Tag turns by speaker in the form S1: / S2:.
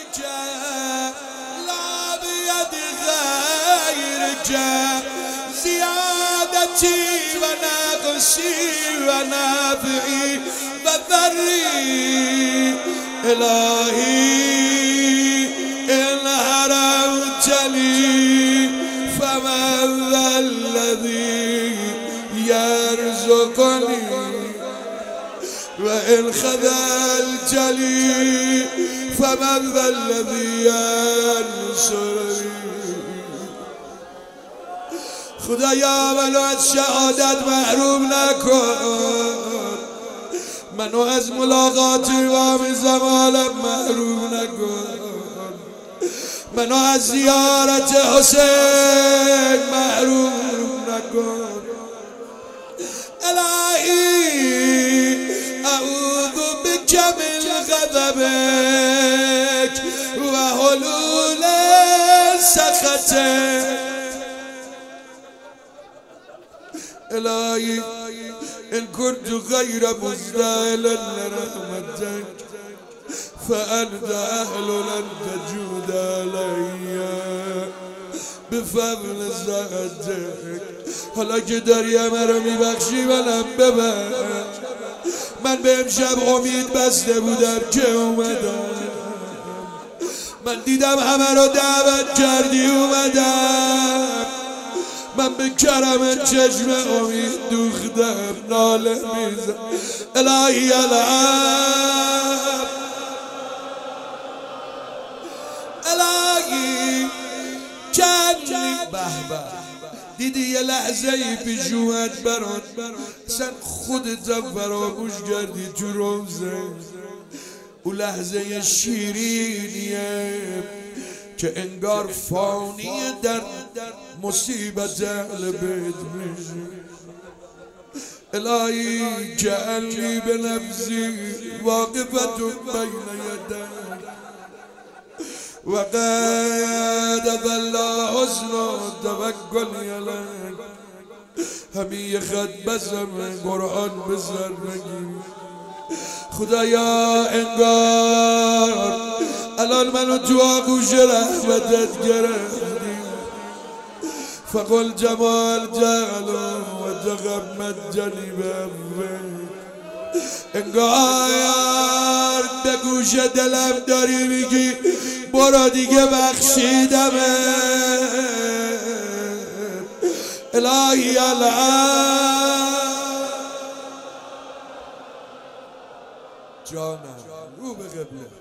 S1: لا بيد غيرك زيادتي ونقصي ونفعي وضري إلهي إن حرمت لي فمن ذا الذي يرزقني وإن خذلت لي فمن ذا الذي ينصرني. خدایا منو از شهادت محروم نکن، منو از ملاقات امام زمانم محروم نکن، منو از زیارت حسین محروم نکن. الهی اعوذ بک من غضبک و حلول سخطک. الهی إن كنت غير مستاهل لرحمتك فأنت أهل أن تجود علي بفضل ذاتك. حالا که داری مرا میبخشی منم ببخش. من به امشب امید بسته بودم که اومدم، من دیدم همه رو دعوت کردی اومدم، من به کرم چشم امید دوختم ناله میزم. الهی الان الهی کنی به دیدی یه لحظه ای پیش اومد برات، اصلا خودت فراموش کردی تو روزه. او لحظه شیرینیه که انگار فانیه در مصیبت اهل بیت میشه. الهی جعلنی به نفسی واقفت بین یدک و قد ظل حسن توکلی علیک. همین خط بزم قرآن بزر نگیر. خدایا انگار الان منو تو آغوش رحمتت گرفتی. فقل جمال جعله و تغمد جنیبه. انگار به گوش دلم داری میگی برو دیگه بخشیدمه. الهی الان جانم رو به قبله.